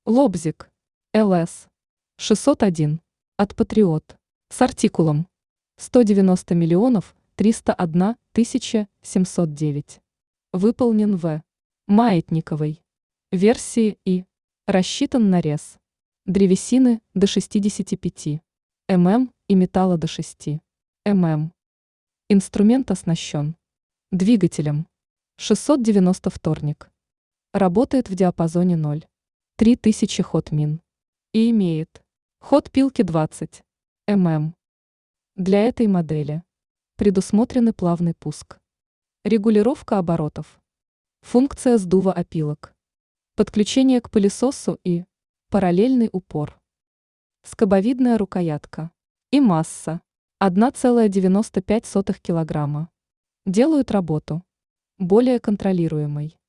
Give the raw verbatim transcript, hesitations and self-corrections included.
Лобзик эл эс шестьсот один от Патриот с артикулом сто девяносто миллионов триста одна тысяча семьсот девять. Выполнен в маятниковой версии и рассчитан на рез древесины до шестидесяти пяти мм и металла до шести мм. Инструмент оснащен двигателем шестьсот девяносто вторник. Работает в диапазоне ноль целых три тысячи ход мин и имеет ход пилки двадцать мм. Для этой модели предусмотрены плавный пуск, регулировка оборотов, функция сдува опилок, подключение к пылесосу и параллельный упор, скобовидная рукоятка и масса одна целая девяносто пять сотых килограмма делают работу более контролируемой.